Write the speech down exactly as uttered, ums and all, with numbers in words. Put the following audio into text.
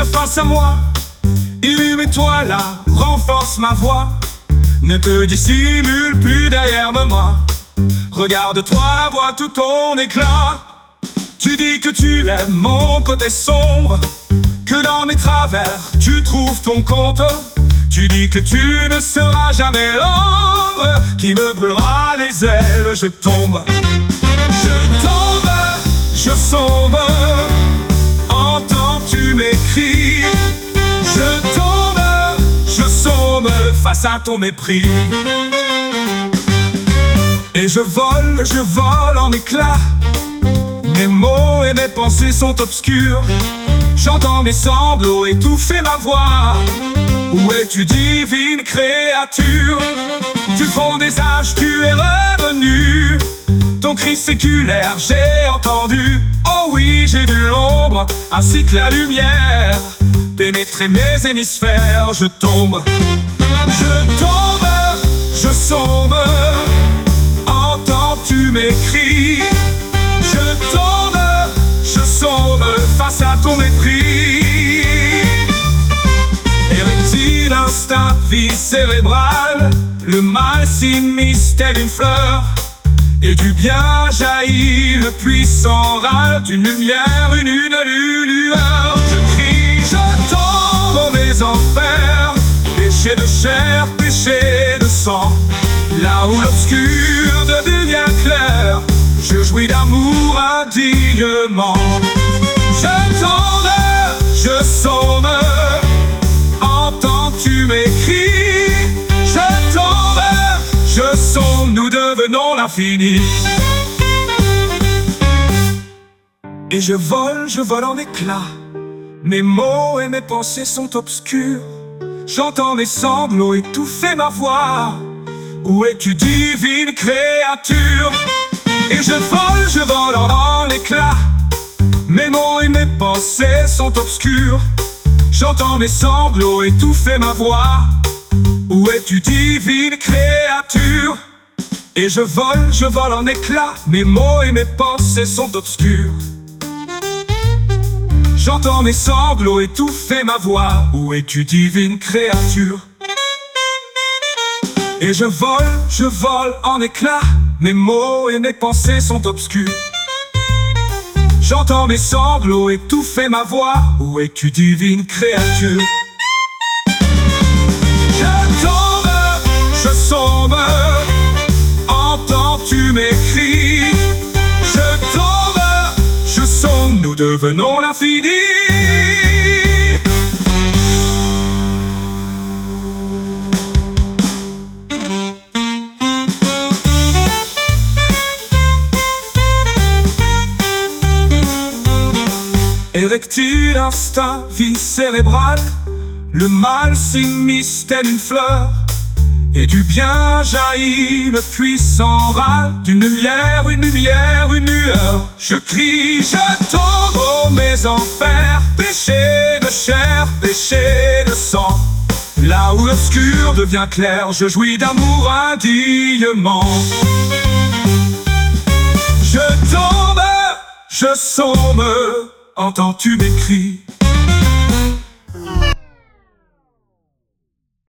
juste face à moi. Illume-toi là, renforce ma voix. Ne te dissimule plus derrière moi. Regarde-toi, vois tout ton éclat. Tu dis que tu aimes mon côté sombre, que dans mes travers tu trouves ton compte. Tu dis que tu ne seras jamais l'ombre qui me brûlera les ailes. Je tombe, je tombe, je sombre. Entends-tu mes cris? Je tombe, je sombre face à ton mépris. Et je vole, je vole en éclats. Mes mots et mes pensées sont obscurs. J'entends mes sanglots étouffer ma voix. Où es-tu, divine créature? Du fond des âges tu es revenu. Ton cri séculaire j'ai entendu. Oh oui, j'ai vu l'ombre ainsi que la lumière pénétrer mes hémisphères. Je tombe, je tombe, je sombre. Entends-tu mes cris? Je tombe, je sombre face à ton mépris. Érectile, instinct, vie cérébrale, le mal s'immisce tel une fleur. Et du bien jaillit le puissant râle d'une lumière, une, une, une lueur. Je crie, je tombe dans mes enfers, péché de chair, péché de sang. Là où l'obscur devient clair, je jouis d'amour indignement. Je tombe, je sombre. Entends-tu mes cris? Je tombe, je sombre. Nous devenons l'infini. Et je vole, je vole en éclats. Mes mots et mes pensées sont obscurs. J'entends mes sanglots étouffer ma voix. Où es-tu, divine créature? Et je vole, je vole en éclats. Mes mots et mes pensées sont obscurs. J'entends mes sanglots étouffer ma voix. Où es-tu, divine créature? Et je vole, je vole en éclats. Mes mots et mes pensées sont obscurs. J'entends mes sanglots étouffer ma voix. Où es-tu, divine créature? Et je vole, je vole en éclats. Mes mots et mes pensées sont obscurs. J'entends mes sanglots étouffer ma voix. Où es-tu, divine créature? Je tombe, je sombre. Entends-tu mes cris? Je tombe, je sombre. Nous devenons l'infini. Érectile, instinct, vie cérébrale, le mal s'immisce tel une fleur. Et du bien jaillit le puissant râle d'une lumière, une lumière, une lueur. Je crie, je tombe, oh mes enfers, péché de chair, péché de sang. Là où l'obscur devient clair, je jouis d'amour indignement. Je tombe, je sombre. Entends-tu mes cris?